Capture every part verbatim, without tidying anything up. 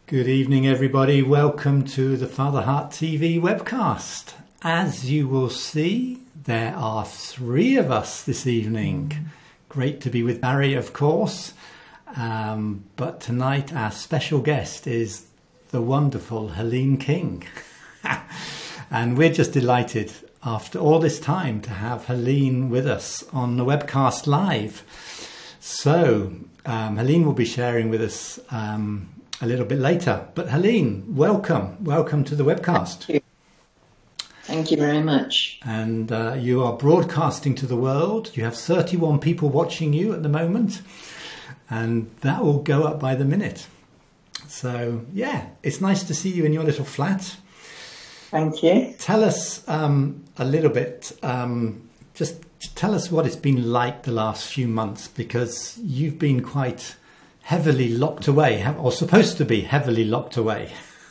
Good evening, everybody. Welcome to the Father Heart T V webcast. As you will see, there are three of us this evening. Great to be with Barry, of course. Um, but tonight our special guest is the wonderful Helene King. And we're just delighted after all this time to have Helene with us on the webcast live. So um, Helene will be sharing with us um, a little bit later. But Helene, welcome. Welcome to the webcast. Thank you, Thank you very much. And uh, you are broadcasting to the world. You have thirty-one people watching you at the moment. And that will go up by the minute. So, yeah, it's nice to see you in your little flat. Thank you. Tell us um, a little bit, um, just tell us what it's been like the last few months, because you've been quite heavily locked away, or supposed to be heavily locked away.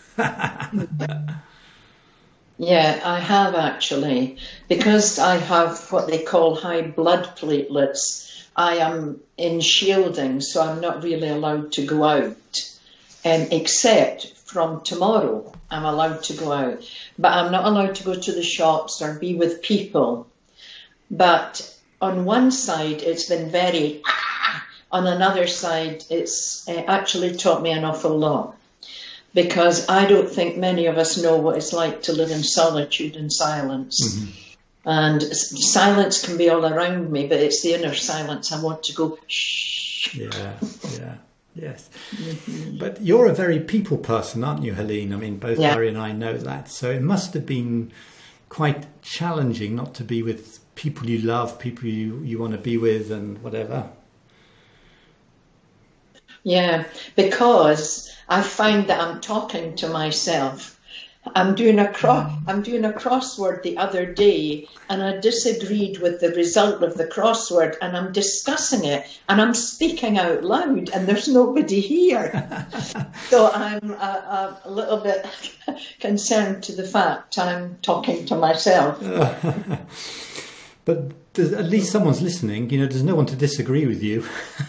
Yeah, I have actually. Because I have what they call high blood platelets, I am in shielding, so I'm not really allowed to go out, um, except from tomorrow I'm allowed to go out. But I'm not allowed to go to the shops or be with people. But on one side it's been very... On another side, it's uh, actually taught me an awful lot, because I don't think many of us know what it's like to live in solitude and silence. Mm-hmm. And silence can be all around me, but it's the inner silence. I want to go, shh. Yeah, yeah, yes. Mm-hmm. But you're a very people person, aren't you, Helene? I mean, both yeah. Barry and I know that. So it must have been quite challenging not to be with people you love, people you, you want to be with and whatever. Yeah, because I find that I'm talking to myself. I'm doing a cro- I'm doing a crossword the other day, and I disagreed with the result of the crossword, and I'm discussing it, and I'm speaking out loud, and there's nobody here. So I'm a, a little bit concerned to the fact I'm talking to myself. But at least someone's listening. You know, there's no one to disagree with you.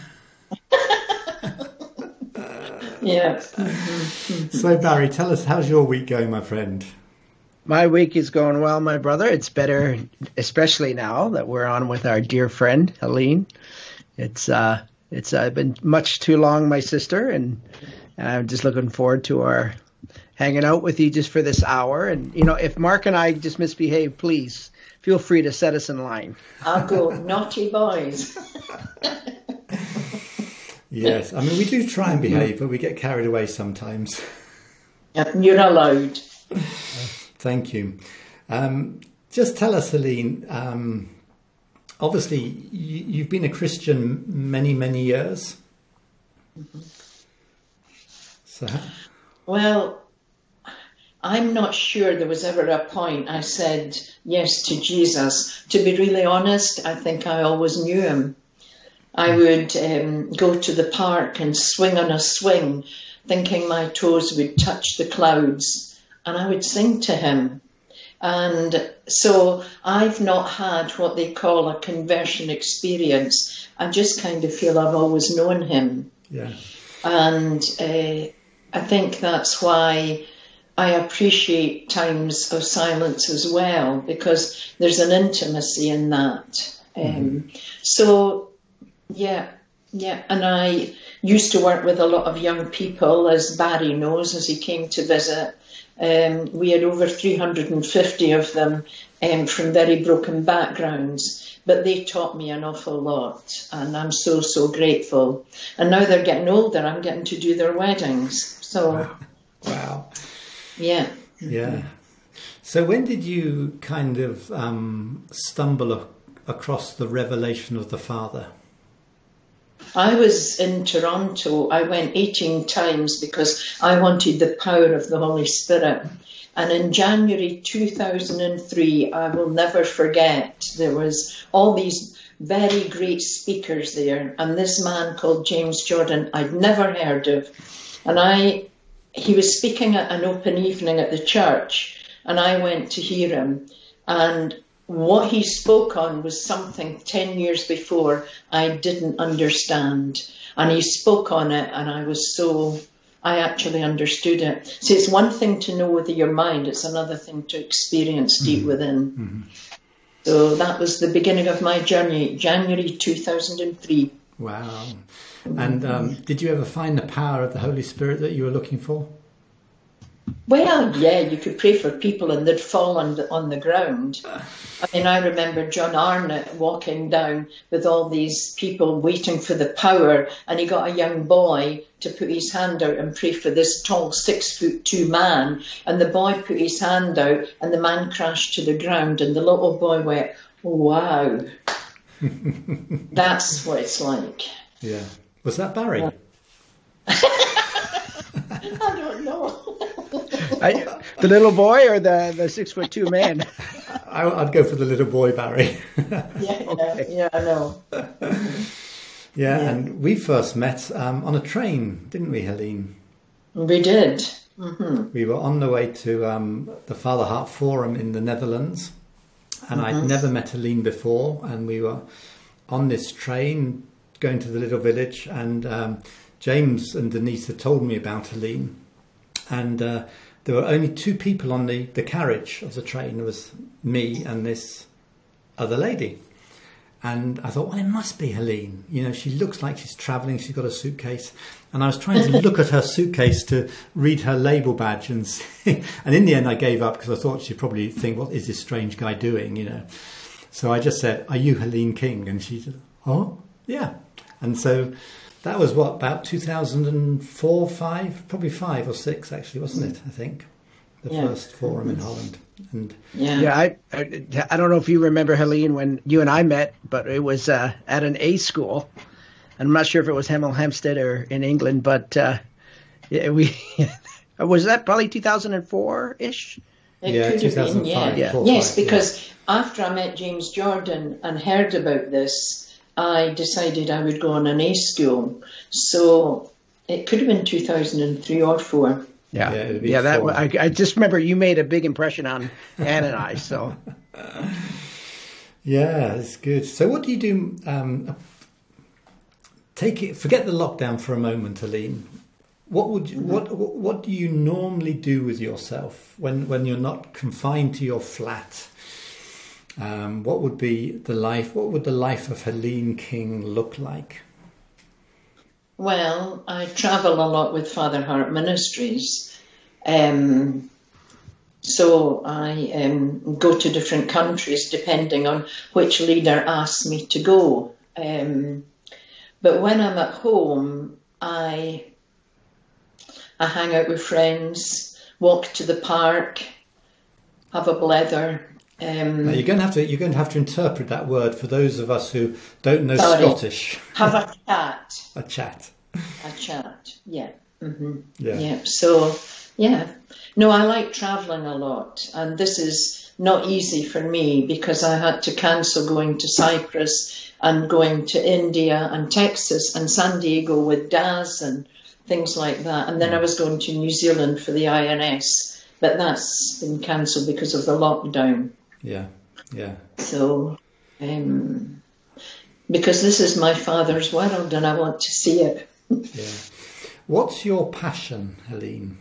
Yeah. So Barry, tell us, how's your week going, my friend? My week is going well, my brother. It's better, especially now that we're on with our dear friend Helene. It's uh, it's uh, been much too long, my sister, and I'm just looking forward to our hanging out with you just for this hour. And you know, if Mark and I just misbehave, please feel free to set us in line. I'll go naughty boys. Yes, I mean, we do try and behave, but we get carried away sometimes. You're allowed. Thank you. Um, just tell us, Helene, um, obviously you, you've been a Christian many, many years. Mm-hmm. So, well, I'm not sure there was ever a point I said yes to Jesus. To be really honest, I think I always knew him. I would um, go to the park and swing on a swing, thinking my toes would touch the clouds, and I would sing to him. And so I've not had what they call a conversion experience. I just kind of feel I've always known him. Yeah. And uh, I think that's why I appreciate times of silence as well, because there's an intimacy in that. Um, mm-hmm. So... Yeah, yeah. And I used to work with a lot of young people, as Barry knows, as he came to visit. Um, we had over three hundred fifty of them um, from very broken backgrounds, but they taught me an awful lot, and I'm so, so grateful. And now they're getting older, I'm getting to do their weddings. So, wow. wow. Yeah. Yeah. So when did you kind of um, stumble a- across the revelation of the Father? I was in Toronto. I went eighteen times because I wanted the power of the Holy Spirit. And in January two thousand three, I will never forget, there was all these very great speakers there. And this man called James Jordan, I'd never heard of. And I, he was speaking at an open evening at the church, and I went to hear him. And what he spoke on was something ten years before I didn't understand. And he spoke on it, and I was so I actually understood it. So it's one thing to know with your mind, it's another thing to experience deep Mm-hmm. within. Mm-hmm. So that was the beginning of my journey, January two thousand three. Wow. And um, did you ever find the power of the Holy Spirit that you were looking for? Well, yeah, you could pray for people and they'd fall on the, on the ground. I mean, I remember John Arnott walking down with all these people waiting for the power, and he got a young boy to put his hand out and pray for this tall six foot two man, and the boy put his hand out and the man crashed to the ground, and the little boy went, wow. That's what it's like. Yeah. Was that Barry? I don't know. I, the little boy or the, the six foot two man? I, I'd go for the little boy, Barry. Yeah, Okay. yeah, yeah, I know. Yeah, Yeah. and we first met um, on a train, didn't we, Helene? We did. hmm We were on the way to um, the Father Heart Forum in the Netherlands, and I'd never met Helene before, and we were on this train going to the little village, and um, James and Denise had told me about Helene, and uh, there were only two people on the, the carriage of the train. There was me and this other lady. And I thought, well, it must be Helene. You know, she looks like she's travelling. She's got a suitcase. And I was trying to look at her suitcase to read her label badge. And see. And in the end, I gave up because I thought she'd probably think, what is this strange guy doing, you know? So I just said, are you Helene King? And she said, oh, yeah. And so that was, what, about two thousand four, five? Probably five or six, actually, wasn't it, I think? The Yeah. first forum in Holland. And Yeah. Yeah, I, I I don't know if you remember, Helene, when you and I met, but it was uh, at an A school. I'm not sure if it was Hemel Hempstead or in England, but uh, yeah, we was that probably two thousand four ish. It yeah, could have been, yeah. two thousand five, Yeah. four, Yes, five, because after I met James Jordan and heard about this, I decided I would go on an A school. So it could have been two thousand three or four. Yeah, Yeah, it'd be yeah. That four. I, I just remember you made a big impression on Anne and I. So yeah, it's good. So what do you do? Um, take it. Forget the lockdown for a moment, Helene. What would you, what what what do you normally do with yourself when when you're not confined to your flat? Um, what would be the life? What would the life of Helene King look like? Well, I travel a lot with Father Heart Ministries. Um, so I um, go to different countries depending on which leader asks me to go. Um, but when I'm at home, I I hang out with friends, walk to the park, have a blether. Um, Now you're going to have to you're going to have to interpret that word for those of us who don't know Sorry. Scottish. have a chat. A chat. A chat, yeah. hmm Yeah. Yeah. So, yeah. No, I like travelling a lot. And this is not easy for me because I had to cancel going to Cyprus and going to India and Texas and San Diego with Daz and things like that. And then I was going to New Zealand for the I N S. But that's been cancelled because of the lockdown. Yeah. Yeah. So, um, because this is my father's world and I want to see it. Yeah. What's your passion, Helene?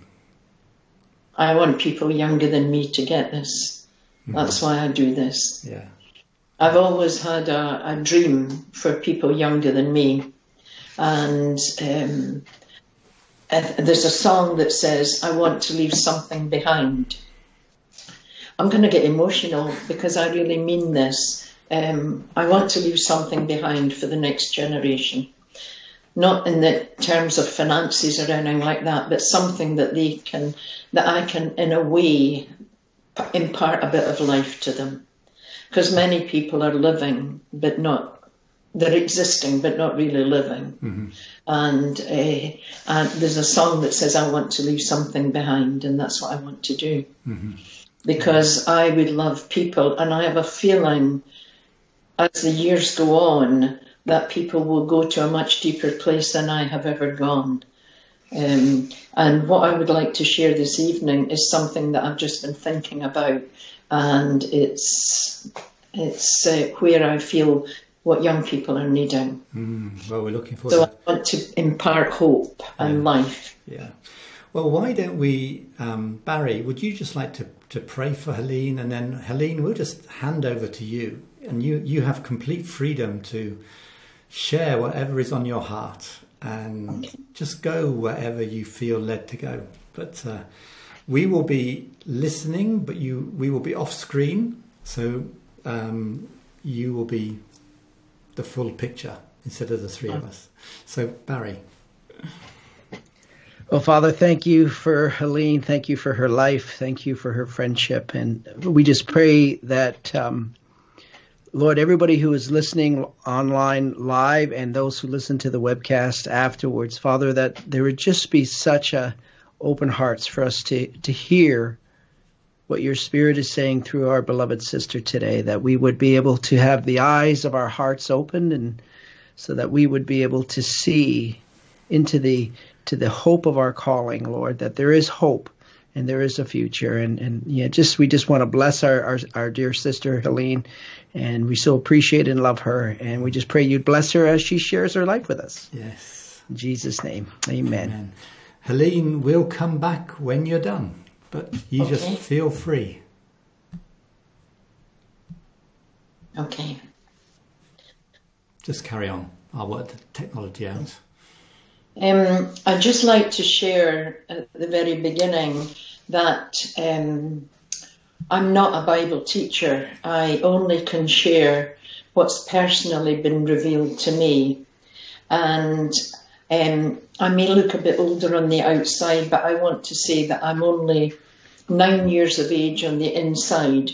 I want people younger than me to get this. That's why I do this. Yeah. I've always had a, a dream for people younger than me. And um, uh, there's a song that says, I want to leave something behind. I'm going to get emotional because I really mean this. Um, I want to leave something behind for the next generation. Not in the terms of finances or anything like that, but something that they can, that I can, in a way, impart a bit of life to them. Because many people are living, but not, they're existing, but not really living. Mm-hmm. And, uh, and there's a song that says, I want to leave something behind, and that's what I want to do. Mm-hmm. Because I would love people, and I have a feeling as the years go on, that people will go to a much deeper place than I have ever gone. Um, and what I would like to share this evening is something that I've just been thinking about, and it's it's uh, where I feel what young people are needing. Mm, well, we're looking forward So to I want to impart hope and Yeah. life. Yeah. Well, why don't we, um, Barry, would you just like to, to pray for Helene? And then, Helene, we'll just hand over to you. And you, you have complete freedom to share whatever is on your heart. And Okay. just go wherever you feel led to go. But uh, we will be listening, but you we will be off screen. So um, you will be the full picture instead of the three of us. So, Barry. Well, Father, thank you for Helene. Thank you for her life. Thank you for her friendship. And we just pray that, um, Lord, everybody who is listening online live and those who listen to the webcast afterwards, Father, that there would just be such a open hearts for us to, to hear what your Spirit is saying through our beloved sister today, that we would be able to have the eyes of our hearts opened, and so that we would be able to see into the to the hope of our calling, Lord, that there is hope and there is a future. And, and yeah, just we just want to bless our, our, our dear sister, Helene, and we so appreciate and love her. And we just pray you'd bless her as she shares her life with us. Yes. In Jesus' name, amen. Amen. Helene, we'll come back when you're done, but you Okay. just feel free. Okay. Just carry on. I'll work the technology out. Um, I'd just like to share at the very beginning that um, I'm not a Bible teacher. I only can share what's personally been revealed to me. And um, I may look a bit older on the outside, but I want to say that I'm only nine years of age on the inside.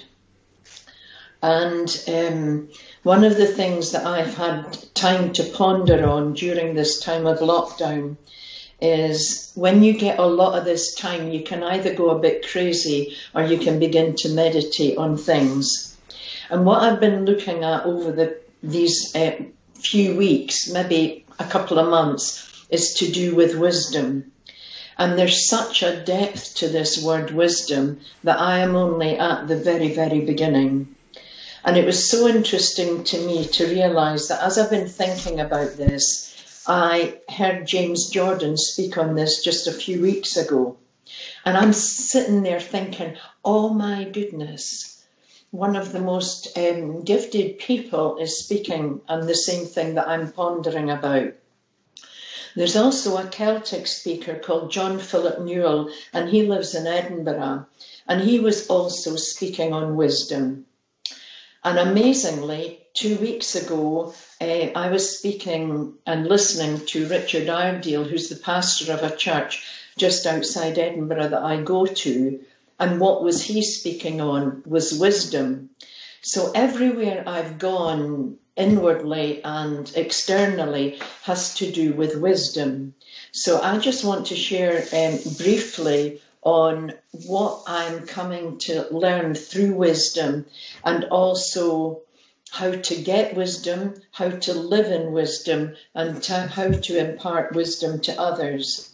And um, one of the things that I've had time to ponder on during this time of lockdown is when you get a lot of this time, you can either go a bit crazy or you can begin to meditate on things. And what I've been looking at over the these uh, few weeks, maybe a couple of months, is to do with wisdom. And there's such a depth to this word wisdom that I am only at the very, very beginning. And it was so interesting to me to realise that as I've been thinking about this, I heard James Jordan speak on this just a few weeks ago. And I'm sitting there thinking, oh my goodness, one of the most um, gifted people is speaking on the same thing that I'm pondering about. There's also a Celtic speaker called John Philip Newell, and he lives in Edinburgh. And he was also speaking on wisdom. And amazingly, two weeks ago, uh, I was speaking and listening to Richard Iredale, who's the pastor of a church just outside Edinburgh that I go to. And what was he speaking on was wisdom. So everywhere I've gone, inwardly and externally, has to do with wisdom. So I just want to share um, briefly on what I'm coming to learn through wisdom, and also how to get wisdom, how to live in wisdom, and to, how to impart wisdom to others.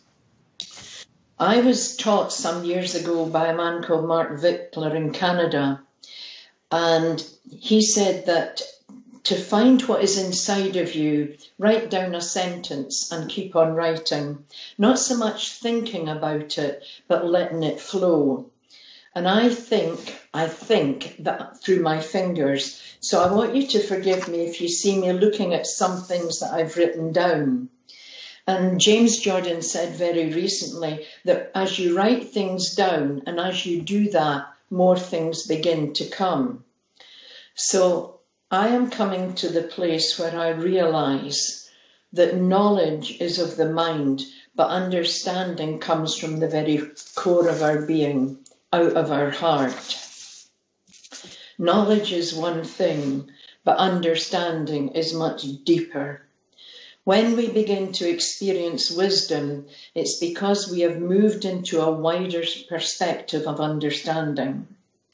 I was taught some years ago by a man called Mark Vickler in Canada, and he said that to find what is inside of you, write down a sentence and keep on writing. Not so much thinking about it, but letting it flow. And I think, I think that through my fingers. So I want you to forgive me if you see me looking at some things that I've written down. And James Jordan said very recently that as you write things down and as you do that, more things begin to come. So I am coming to the place where I realise that knowledge is of the mind, but understanding comes from the very core of our being, out of our heart. Knowledge is one thing, but understanding is much deeper. When we begin to experience wisdom, it's because we have moved into a wider perspective of understanding.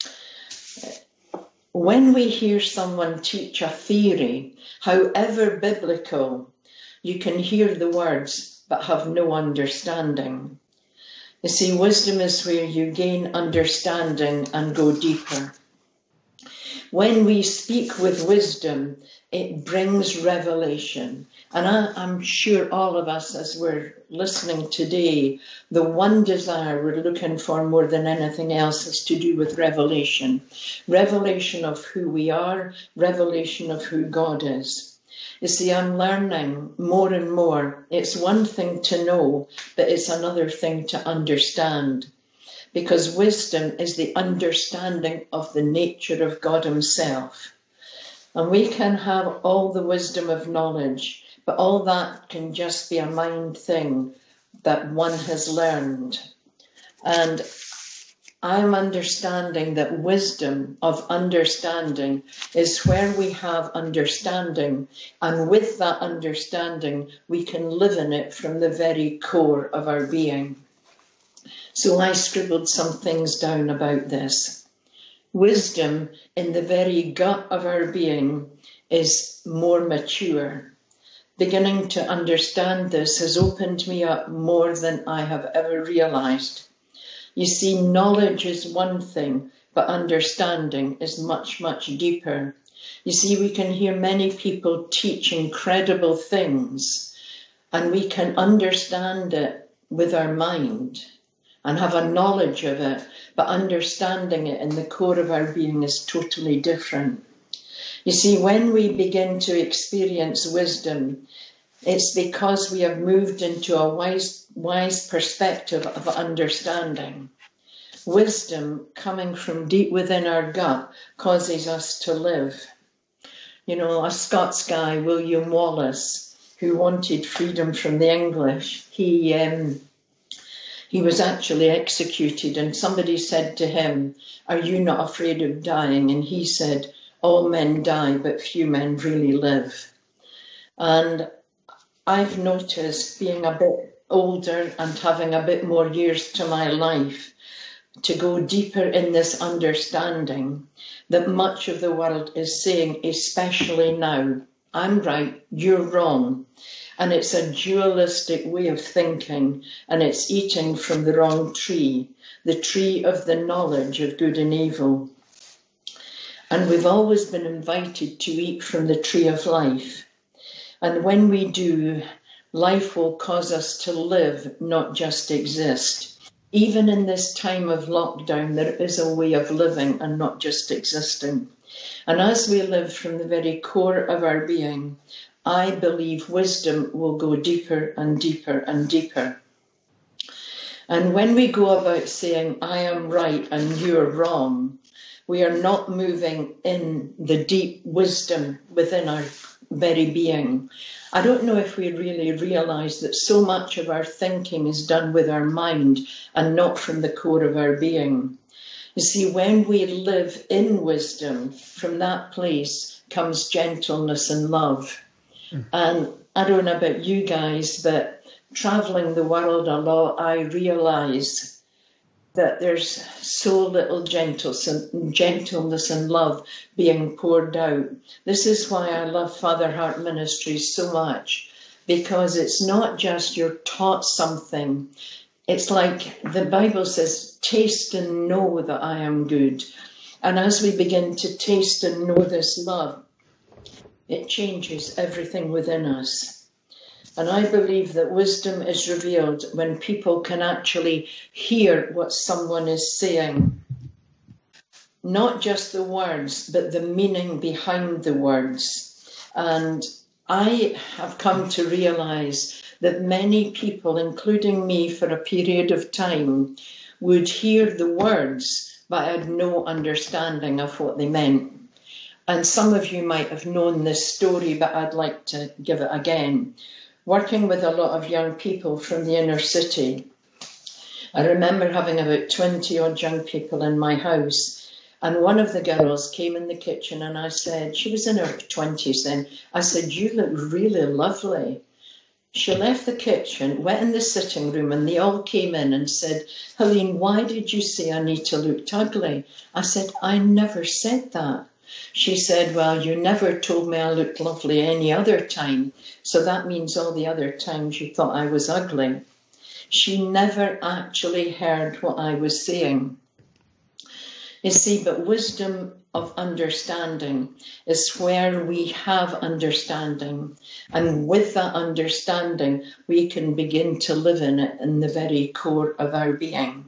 When we hear someone teach a theory, however biblical, you can hear the words but have no understanding. You see, wisdom is where you gain understanding and go deeper. When we speak with wisdom, it brings revelation. And I, I'm sure all of us, as we're listening today, the one desire we're looking for more than anything else is to do with revelation. Revelation of who we are, revelation of who God is. You see, I'm learning more and more. It's one thing to know, but it's another thing to understand. Because wisdom is the understanding of the nature of God himself. And we can have all the wisdom of knowledge, but all that can just be a mind thing that one has learned. And I'm understanding that wisdom of understanding is where we have understanding. And with that understanding, we can live in it from the very core of our being. So I scribbled some things down about this. Wisdom in the very gut of our being is more mature. Beginning to understand this has opened me up more than I have ever realized. You see, knowledge is one thing, but understanding is much, much deeper. You see, we can hear many people teach incredible things, and we can understand it with our mind and have a knowledge of it, but understanding it in the core of our being is totally different. You see, when we begin to experience wisdom, it's because we have moved into a wise, wise perspective of understanding. Wisdom coming from deep within our gut causes us to live. You know, a Scots guy, William Wallace, who wanted freedom from the English, he... Um, He was actually executed, and somebody said to him, "Are you not afraid of dying?" And he said, "All men die, but few men really live." And I've noticed, being a bit older and having a bit more years to my life, to go deeper in this understanding that much of the world is saying, especially now, I'm right, you're wrong. And it's a dualistic way of thinking, and it's eating from the wrong tree, the tree of the knowledge of good and evil. And we've always been invited to eat from the tree of life. And when we do, life will cause us to live, not just exist. Even in this time of lockdown, there is a way of living and not just existing. And as we live from the very core of our being, I believe wisdom will go deeper and deeper and deeper. And when we go about saying, I am right and you're wrong, we are not moving in the deep wisdom within our very being. I don't know if we really realise that so much of our thinking is done with our mind and not from the core of our being. You see, when we live in wisdom, from that place comes gentleness and love. And I don't know about you guys, but travelling the world a lot, I realise that there's so little gentleness and love being poured out. This is why I love Father Heart Ministries so much, because it's not just you're taught something. It's like the Bible says, taste and know that I am good. And as we begin to taste and know this love, it changes everything within us. And I believe that wisdom is revealed when people can actually hear what someone is saying. Not just the words, but the meaning behind the words. And I have come to realise that many people, including me for a period of time, would hear the words, but had no understanding of what they meant. And some of you might have known this story, but I'd like to give it again. Working with a lot of young people from the inner city, I remember having about twenty odd young people in my house. And one of the girls came in the kitchen and I said, she was in her twenties then, I said, "You look really lovely." She left the kitchen, went in the sitting room, and they all came in and said, "Helene, why did you say Anita looked ugly?" I said, "I never said that." She said, "Well, you never told me I looked lovely any other time, so that means all the other times you thought I was ugly." She never actually heard what I was saying. You see, but wisdom of understanding is where we have understanding. And with that understanding, we can begin to live in it in the very core of our being.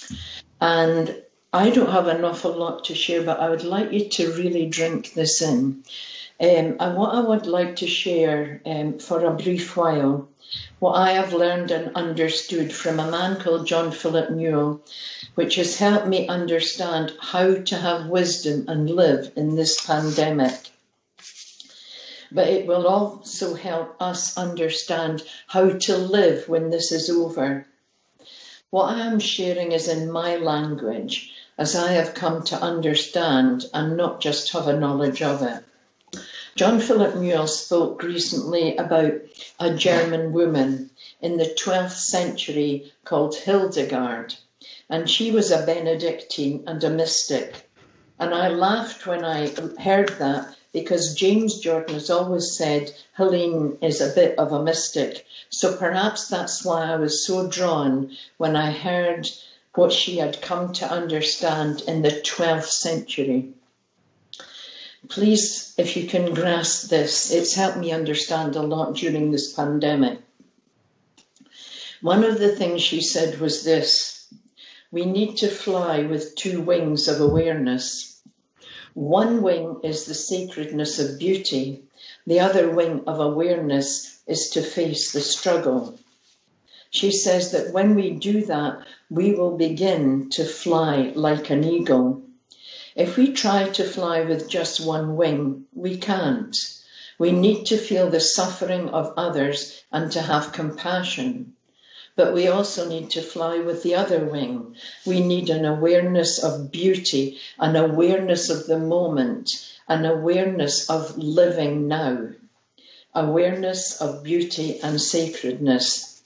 And I don't have an awful lot to share, but I would like you to really drink this in. Um, and what I would like to share um, for a brief while, what I have learned and understood from a man called John Philip Newell, which has helped me understand how to have wisdom and live in this pandemic. But it will also help us understand how to live when this is over. What I am sharing is in my language, as I have come to understand and not just have a knowledge of it. John Philip Newell spoke recently about a German woman in the twelfth century called Hildegard, and she was a Benedictine and a mystic. And I laughed when I heard that, because James Jordan has always said Helene is a bit of a mystic. So perhaps that's why I was so drawn when I heard what she had come to understand in the twelfth century. Please, if you can grasp this, it's helped me understand a lot during this pandemic. One of the things she said was this: we need to fly with two wings of awareness. One wing is the sacredness of beauty. The other wing of awareness is to face the struggle. She says that when we do that, we will begin to fly like an eagle. If we try to fly with just one wing, we can't. We need to feel the suffering of others and to have compassion. But we also need to fly with the other wing. We need an awareness of beauty, an awareness of the moment, an awareness of living now, awareness of beauty and sacredness.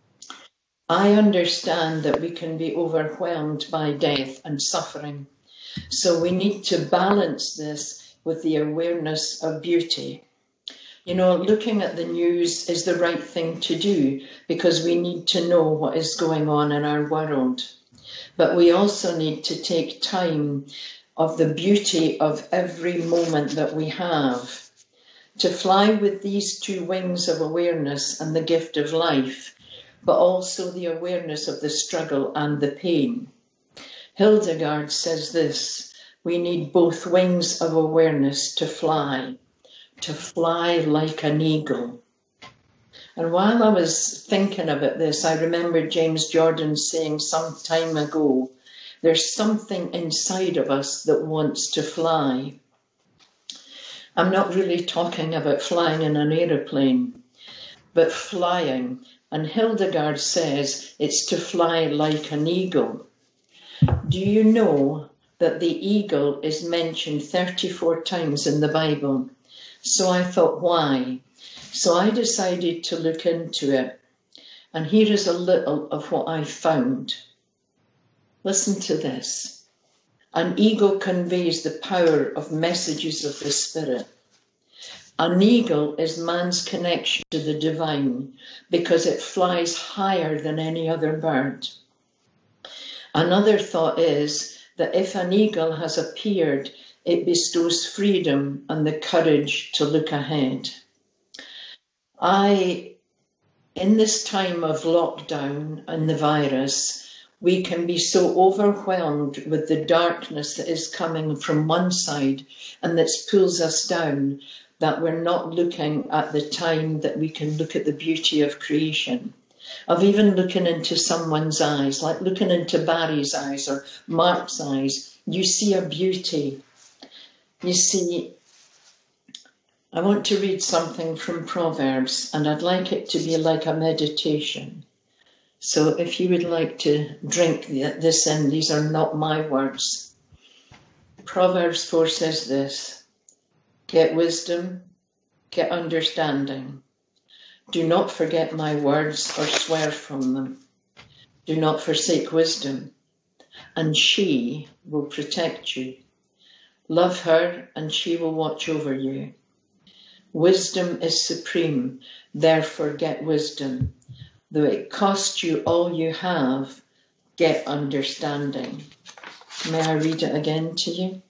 I understand that we can be overwhelmed by death and suffering. So we need to balance this with the awareness of beauty. You know, looking at the news is the right thing to do because we need to know what is going on in our world. But we also need to take time of the beauty of every moment that we have, to fly with these two wings of awareness and the gift of life, but also the awareness of the struggle and the pain. Hildegard says this: we need both wings of awareness to fly, to fly like an eagle. And while I was thinking about this, I remember James Jordan saying some time ago, there's something inside of us that wants to fly. I'm not really talking about flying in an aeroplane, but flying. And Hildegard says it's to fly like an eagle. Do you know that the eagle is mentioned thirty-four times in the Bible? So I thought, why? So I decided to look into it. And here is a little of what I found. Listen to this. An eagle conveys the power of messages of the Spirit. An eagle is man's connection to the divine because it flies higher than any other bird. Another thought is that if an eagle has appeared, it bestows freedom and the courage to look ahead. I, in this time of lockdown and the virus, we can be so overwhelmed with the darkness that is coming from one side and that pulls us down that we're not looking at the time that we can look at the beauty of creation, of even looking into someone's eyes, like looking into Barry's eyes or Mark's eyes. You see a beauty. You see, I want to read something from Proverbs, and I'd like it to be like a meditation. So if you would like to drink this in, these are not my words. Proverbs four says this: get wisdom, get understanding. Do not forget my words or swear from them. Do not forsake wisdom, and she will protect you. Love her, and she will watch over you. Wisdom is supreme, therefore get wisdom. Though it cost you all you have, get understanding. May I read it again to you?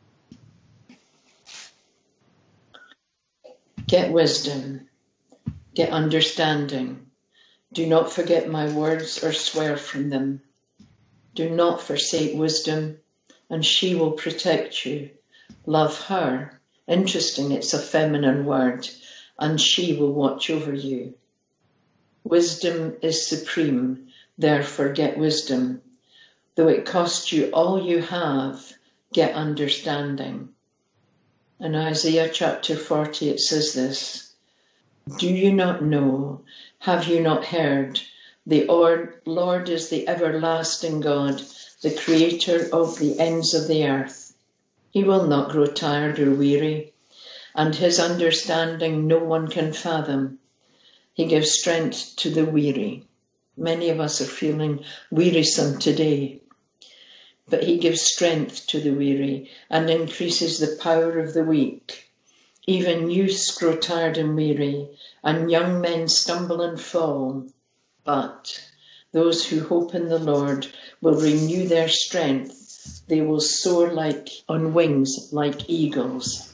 Get wisdom, get understanding. Do not forget my words or swear from them. Do not forsake wisdom, and she will protect you. Love her. Interesting, it's a feminine word. And she will watch over you. Wisdom is supreme, therefore get wisdom. Though it cost you all you have, get understanding. In Isaiah chapter forty it says this, do you not know, have you not heard, the Lord is the everlasting God, the creator of the ends of the earth. He will not grow tired or weary, and his understanding no one can fathom. He gives strength to the weary. Many of us are feeling wearisome today, but he gives strength to the weary and increases the power of the weak. Even youths grow tired and weary, and young men stumble and fall. But those who hope in the Lord will renew their strength. They will soar like on wings like eagles.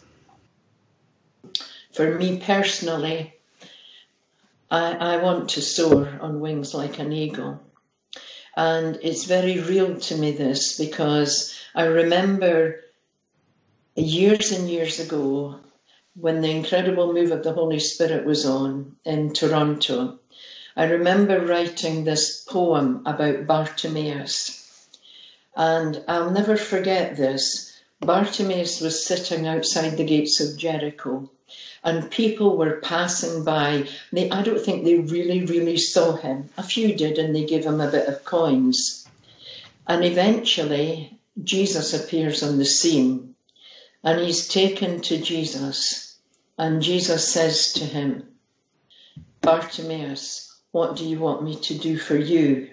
For me personally, I, I want to soar on wings like an eagle. And it's very real to me, this, because I remember years and years ago when the incredible move of the Holy Spirit was on in Toronto. I remember writing this poem about Bartimaeus. And I'll never forget this. Bartimaeus was sitting outside the gates of Jericho, and people were passing by. They, I don't think they really, really saw him. A few did, and they gave him a bit of coins. And eventually, Jesus appears on the scene, and he's taken to Jesus. And Jesus says to him, Bartimaeus, what do you want me to do for you?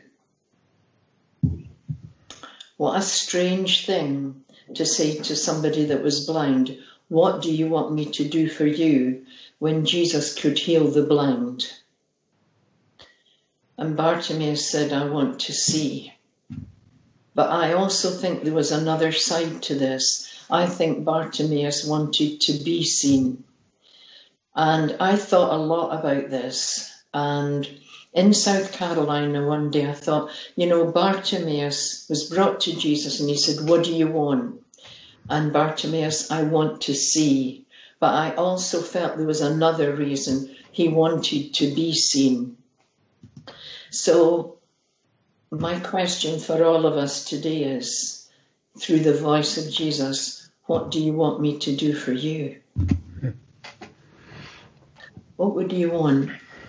What a strange thing to say to somebody that was blind. What do you want me to do for you, when Jesus could heal the blind? And Bartimaeus said, I want to see. But I also think there was another side to this. I think Bartimaeus wanted to be seen. And I thought a lot about this. And in South Carolina one day I thought, you know, Bartimaeus was brought to Jesus and he said, what do you want? And Bartimaeus, I want to see. But I also felt there was another reason. He wanted to be seen. So my question for all of us today is, through the voice of Jesus, what do you want me to do for you? What would you want?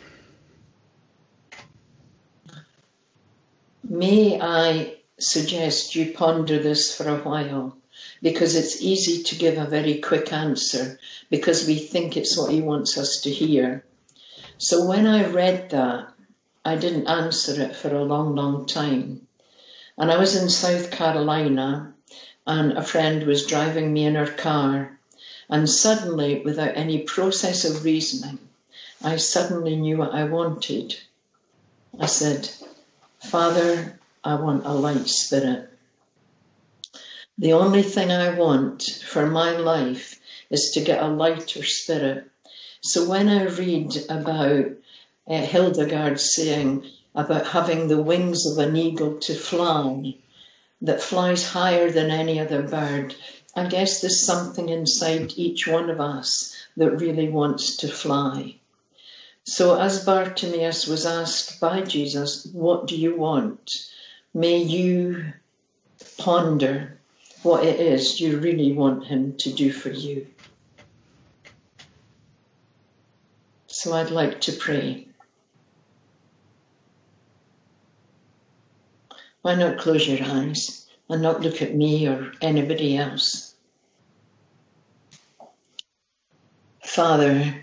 May I suggest you ponder this for a while, because it's easy to give a very quick answer because we think it's what he wants us to hear. So when I read that, I didn't answer it for a long, long time. And I was in South Carolina and a friend was driving me in her car, and suddenly, without any process of reasoning, I suddenly knew what I wanted. I said, Father, I want a light spirit. The only thing I want for my life is to get a lighter spirit. So when I read about uh, Hildegard saying about having the wings of an eagle to fly, that flies higher than any other bird, I guess there's something inside each one of us that really wants to fly. So as Bartimaeus was asked by Jesus, what do you want? May you ponder what it is you really want him to do for you. So I'd like to pray. Why not close your eyes and not look at me or anybody else? Father,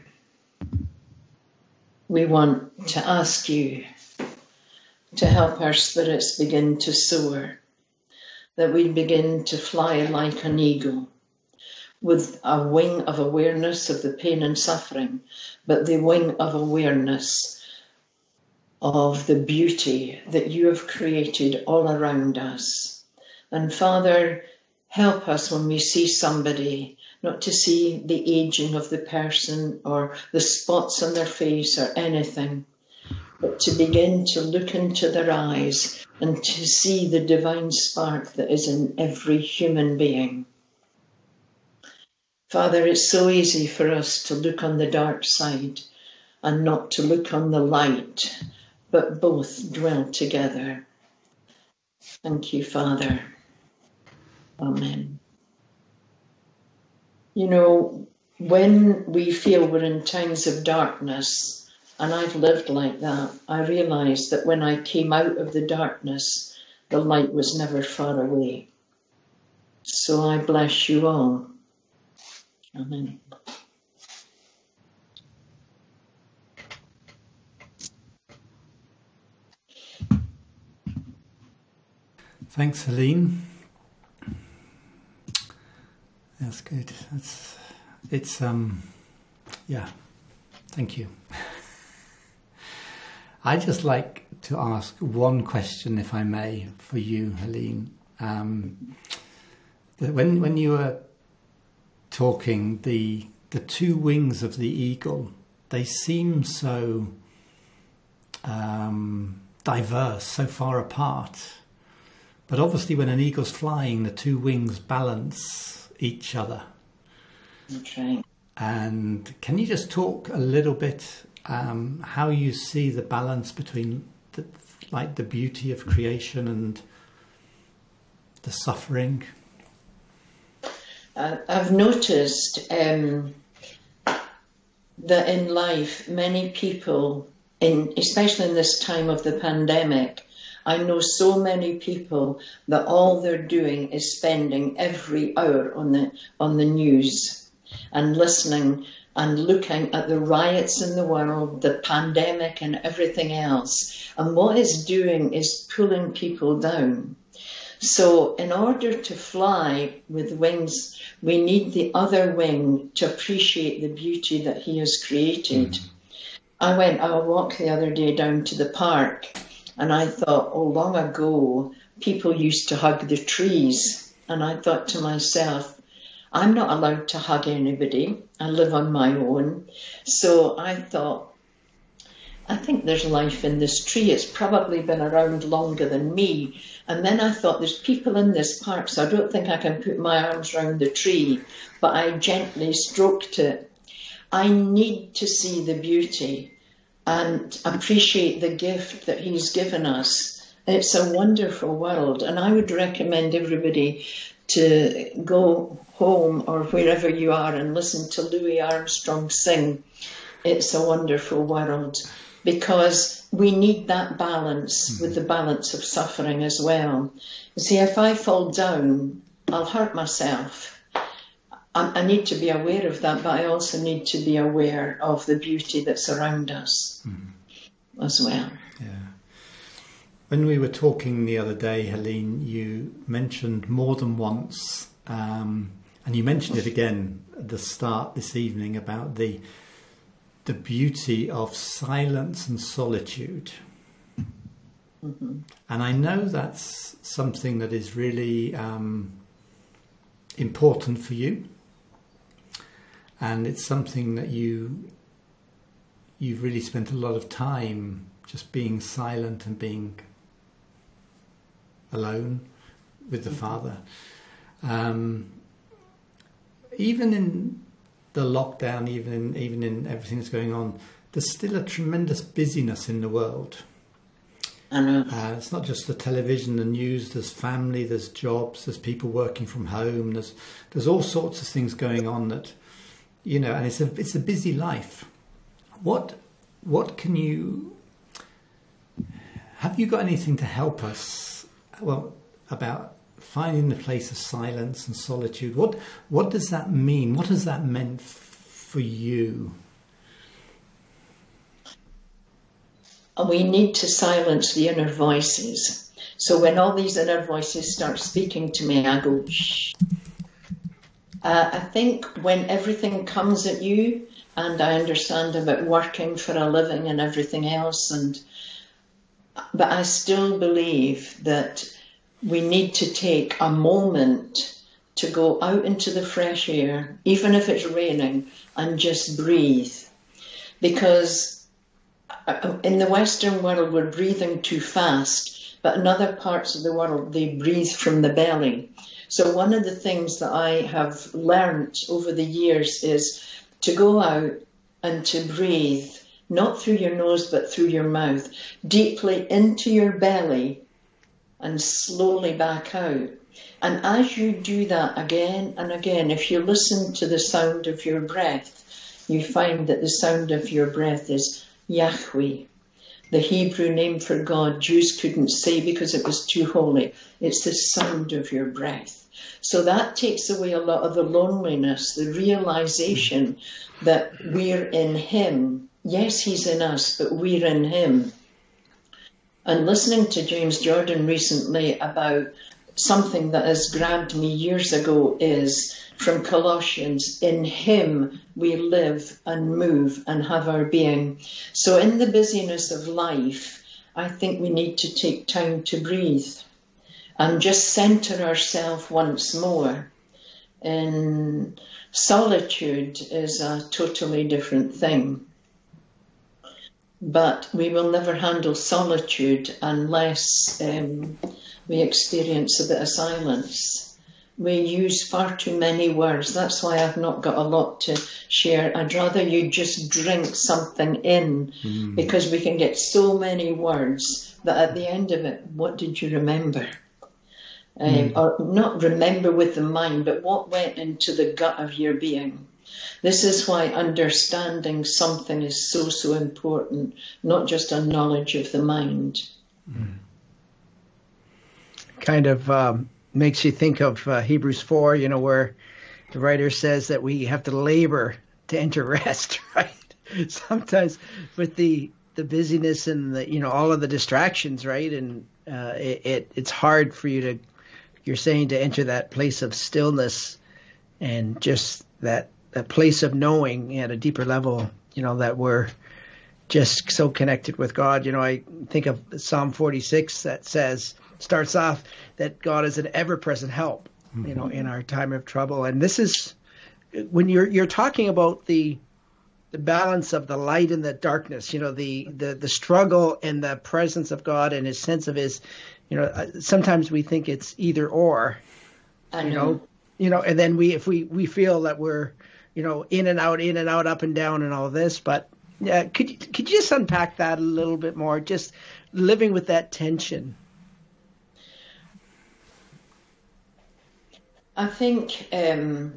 we want to ask you to help our spirits begin to soar, that we begin to fly like an eagle, with a wing of awareness of the pain and suffering, but the wing of awareness of the beauty that you have created all around us. And Father, help us when we see somebody, not to see the aging of the person or the spots on their face or anything, but to begin to look into their eyes and to see the divine spark that is in every human being. Father, it's so easy for us to look on the dark side and not to look on the light, but both dwell together. Thank you, Father. Amen. You know, when we feel we're in times of darkness, and I've lived like that, I realised that when I came out of the darkness, the light was never far away. So I bless you all. Amen. Thanks, Helene. That's good. That's it's um yeah. Thank you. I'd just like to ask one question, if I may, for you, Helene. Um, when when you were talking, the the two wings of the eagle, they seem so um, diverse, so far apart. But obviously, when an eagle's flying, the two wings balance each other. Okay. And can you just talk a little bit um, how you see the balance between the, like the beauty of creation and the suffering? Uh, I've noticed um, that in life, many people, in especially in this time of the pandemic, I know so many people that all they're doing is spending every hour on the on the news and listening and looking at the riots in the world, the pandemic and everything else. And what it's doing is pulling people down. So in order to fly with wings, we need the other wing to appreciate the beauty that he has created. Mm. I went on a walk the other day down to the park, and I thought, oh, long ago, people used to hug the trees. And I thought to myself, I'm not allowed to hug anybody. I live on my own. So I thought, I think there's life in this tree. It's probably been around longer than me. And then I thought, there's people in this park, so I don't think I can put my arms around the tree. But I gently stroked it. I need to see the beauty and appreciate the gift that he's given us. It's a wonderful world. And I would recommend everybody to go home or wherever you are and listen to Louis Armstrong sing It's a Wonderful World, because we need that balance with the balance of suffering as well. You see, if I fall down, I'll hurt myself. I, I need to be aware of that, but I also need to be aware of the beauty that's around us mm-hmm. as well. Yeah. When we were talking the other day, Helene, you mentioned more than once, um, and you mentioned it again at the start this evening, about the the beauty of silence and solitude. Mm-hmm. And I know that's something that is really um, important for you, and it's something that you you've really spent a lot of time just being silent and being alone with the mm-hmm. Father. Um, even in the lockdown, even in, even in everything that's going on, there's still a tremendous busyness in the world. I know. Uh, it's not just the television, the news, there's family, there's jobs, there's people working from home, there's there's all sorts of things going on that, you know, and it's a it's a busy life. What what can you, have you got anything to help us, well, about finding the place of silence and solitude? What what does that mean? What has that meant f- for you? We need to silence the inner voices. So when all these inner voices start speaking to me, I go, shh. Uh, I think when everything comes at you, and I understand about working for a living and everything else, and but I still believe that we need to take a moment to go out into the fresh air, even if it's raining, and just breathe. Because in the Western world, we're breathing too fast, but in other parts of the world, they breathe from the belly. So one of the things that I have learned over the years is to go out and to breathe, not through your nose, but through your mouth, deeply into your belly and slowly back out. And as you do that again and again, if you listen to the sound of your breath, you find that the sound of your breath is Yahweh, the Hebrew name for God. Jews couldn't say because it was too holy. It's the sound of your breath. So that takes away a lot of the loneliness, the realization that we're in him. Yes, he's in us, but we're in him. And listening to James Jordan recently about something that has grabbed me years ago is from Colossians, in him we live and move and have our being. So in the busyness of life, I think we need to take time to breathe and just center ourselves once more. And solitude is a totally different thing. But we will never handle solitude unless um, we experience a bit of silence. We use far too many words. That's why I've not got a lot to share. I'd rather you just drink something in, mm. because we can get so many words that at the end of it, what did you remember? Mm. Um, or not remember with the mind, but what went into the gut of your being. This is why understanding something is so, so important, not just a knowledge of the mind. Mm. Kind of um, makes you think of uh, Hebrews four, you know, where the writer says that we have to labor to enter rest, right? Sometimes with the the busyness and the, you know, all of the distractions, right? And uh, it, it it's hard for you to, you're saying, to enter that place of stillness and just that, that place of knowing at a deeper level, you know, that we're just so connected with God. You know, I think of Psalm forty-six that says, starts off that God is an ever-present help, mm-hmm. you know, in our time of trouble. And this is when you're you're talking about the the balance of the light and the darkness, you know, the the the struggle and the presence of God and his sense of his, you know, sometimes we think it's either or, I you know. know, you know, and then we if we we feel that we're, you know, in and out, in and out, up and down, and all this. But yeah, could you, could you just unpack that a little bit more? Just living with that tension. I think, um,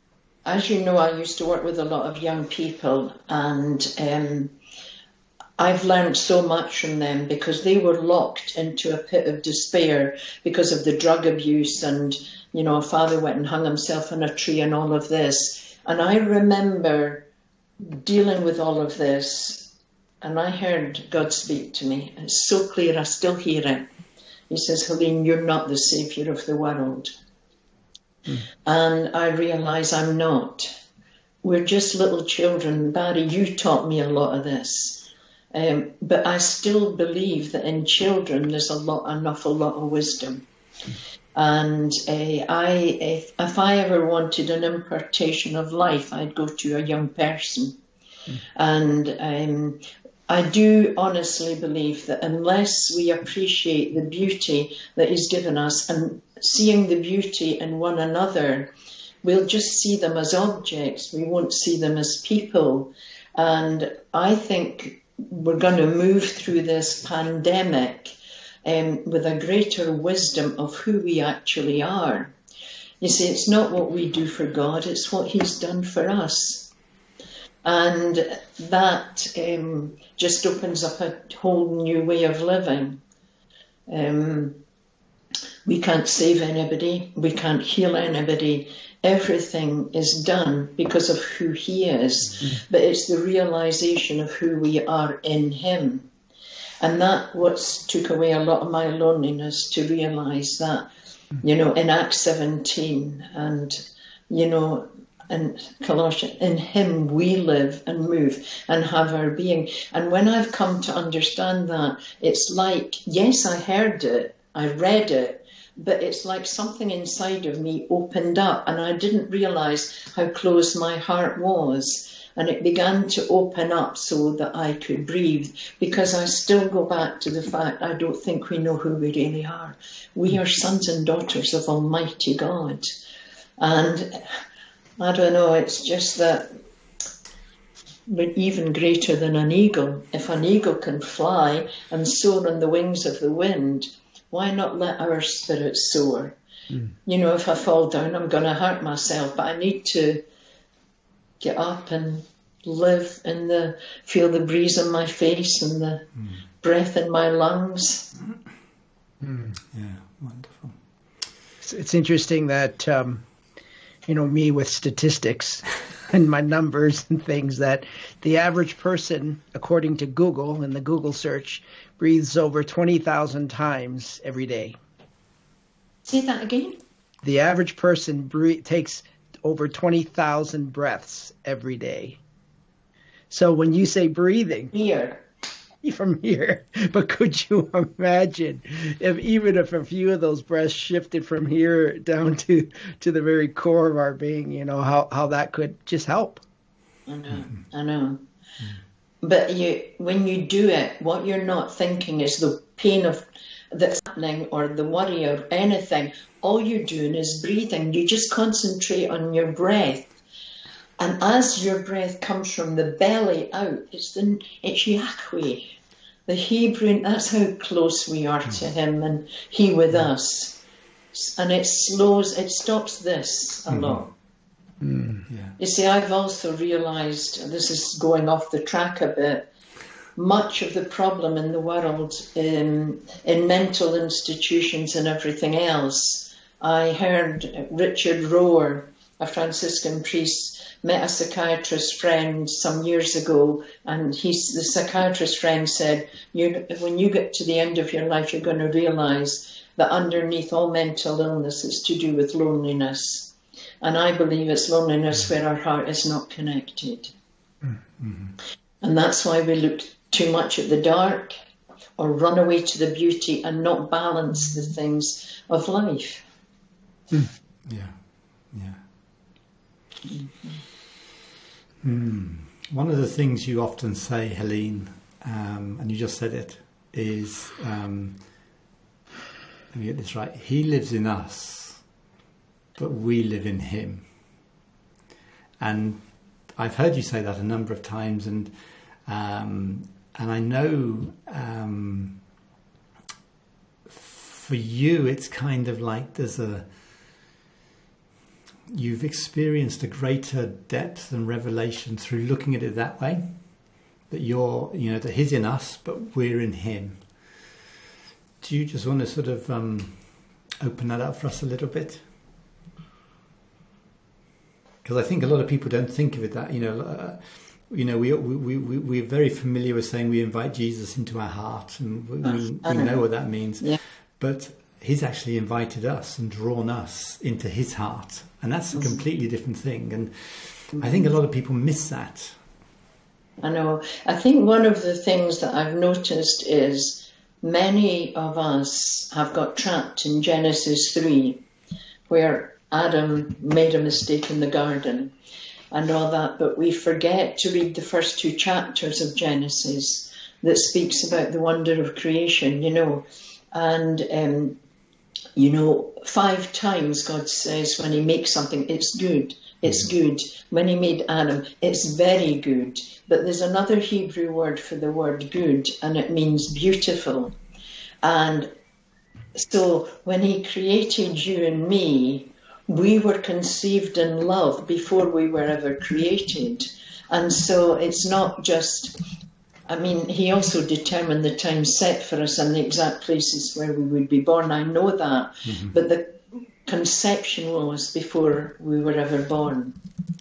as you know, I used to work with a lot of young people, and um, I've learned so much from them because they were locked into a pit of despair because of the drug abuse, and, you know, a father went and hung himself on a tree and all of this. And I remember dealing with all of this, and I heard God speak to me. It's so clear, I still hear it. He says, Helene, you're not the saviour of the world. Mm. And I realise I'm not. We're just little children. Barry, you taught me a lot of this. Um, but I still believe that in children there's a lot, an awful lot of wisdom. Mm. And uh, I, if, if I ever wanted an impartation of life, I'd go to a young person. Mm. And um, I do honestly believe that unless we appreciate the beauty that he's given us and seeing the beauty in one another, we'll just see them as objects. We won't see them as people. And I think we're going to move through this pandemic Um, with a greater wisdom of who we actually are. You see, it's not what we do for God, it's what he's done for us. And that um, just opens up a whole new way of living. Um, we can't save anybody, we can't heal anybody. Everything is done because of who he is, mm-hmm. but it's the realization of who we are in him. And that what took away a lot of my loneliness, to realise that, you know, in Acts seventeen and, you know, in Colossians, in him we live and move and have our being. And when I've come to understand that, it's like, yes, I heard it, I read it, but it's like something inside of me opened up, and I didn't realise how close my heart was. And it began to open up so that I could breathe, because I still go back to the fact I don't think we know who we really are. We are sons and daughters of Almighty God. And I don't know, it's just that we're even greater than an eagle. If an eagle can fly and soar on the wings of the wind, why not let our spirits soar? Mm. You know, if I fall down, I'm going to hurt myself, but I need to get up and live in the, feel the breeze on my face and the mm. breath in my lungs. Mm. Yeah, wonderful. It's, it's interesting that, um, you know, me with statistics and my numbers and things, that the average person, according to Google, in the Google search, breathes over twenty thousand times every day. Say that again? The average person breathe, takes over twenty thousand breaths every day. So when you say breathing, here, from here, but could you imagine if even if a few of those breaths shifted from here down to, to the very core of our being, you know, how, how that could just help. I know, I know. But you, when you do it, what you're not thinking is the pain of that's happening or the worry or anything. All you're doing is breathing. You just concentrate on your breath. And as your breath comes from the belly out, it's the it's Yahweh, the Hebrew. That's how close we are to Him, and He with us. And it slows, it stops this a lot. Mm. Yeah. You see, I've also realised, this is going off the track a bit, much of the problem in the world, in, in mental institutions and everything else. I heard Richard Rohr, a Franciscan priest, met a psychiatrist friend some years ago, and he's, the psychiatrist friend said, you, when you get to the end of your life, you're going to realise that underneath all mental illness is to do with loneliness. And I believe it's loneliness where our heart is not connected. Mm-hmm. And that's why we look too much at the dark or run away to the beauty and not balance the things of life. Mm. Yeah, yeah. Mm-hmm. Mm. One of the things you often say, Helene, um, and you just said it, is, um, let me get this right, He lives in us, but we live in Him. And I've heard you say that a number of times, and um, and I know um, for you it's kind of like there's a you've experienced a greater depth and revelation through looking at it that way, that you're, you know, that He's in us, but we're in Him. Do you just want to sort of um, open that up for us a little bit? Because I think a lot of people don't think of it that, you know, uh, you know, we, we, we, we're very familiar with saying we invite Jesus into our heart, and we, we, we know what that means. Yeah. But He's actually invited us and drawn us into His heart. And that's a completely different thing. And I think a lot of people miss that. I know. I think one of the things that I've noticed is many of us have got trapped in Genesis three, where Adam made a mistake in the garden and all that, but we forget to read the first two chapters of Genesis that speaks about the wonder of creation, you know. And, um, you know, five times God says when He makes something, it's good, it's good. When He made Adam, it's very good. But there's another Hebrew word for the word good, and it means beautiful. And so when He created you and me, we were conceived in love before we were ever created. And so it's not just, I mean, He also determined the time set for us and the exact places where we would be born. I know that. Mm-hmm. But the conception was before we were ever born.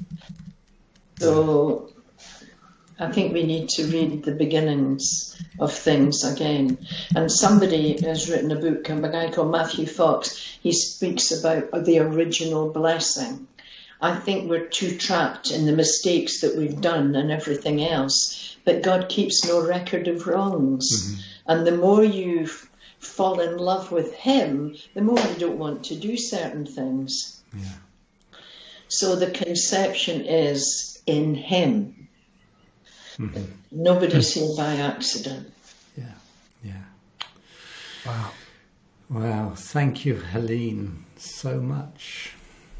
So I think we need to read the beginnings of things again. And somebody has written a book, a guy called Matthew Fox. He speaks about the original blessing. I think we're too trapped in the mistakes that we've done and everything else. But God keeps no record of wrongs. Mm-hmm. And the more you fall in love with him, the more you don't want to do certain things. Yeah. So the conception is in him. Mm-hmm. Nobody's here by accident. Yeah. Yeah. Wow. Wow. Thank you, Helene, so much.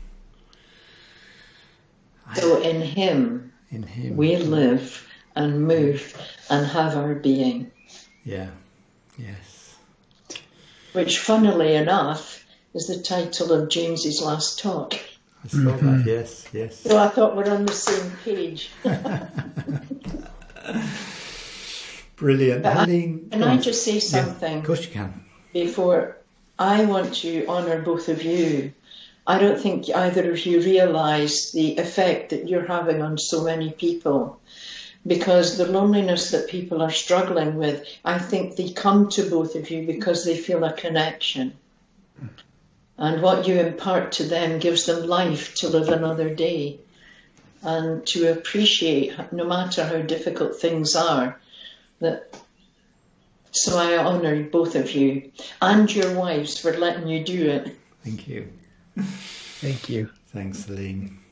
So in him, In him. we live and move and have our being. Yeah. Yes. Which, funnily enough, is the title of James's last talk. I saw that. Yes. Yes. So I thought we're on the same page. Brilliant. But I- Helene. Can go I on. just say Yeah, something of course you can. before? I want to honour both of you. I don't think either of you realise the effect that you're having on so many people, because the loneliness that people are struggling with, I think they come to both of you because they feel a connection. And what you impart to them gives them life to live another day and to appreciate, no matter how difficult things are, that. So I honour both of you and your wives for letting you do it. Thank you. Thank you. Thanks, Helene.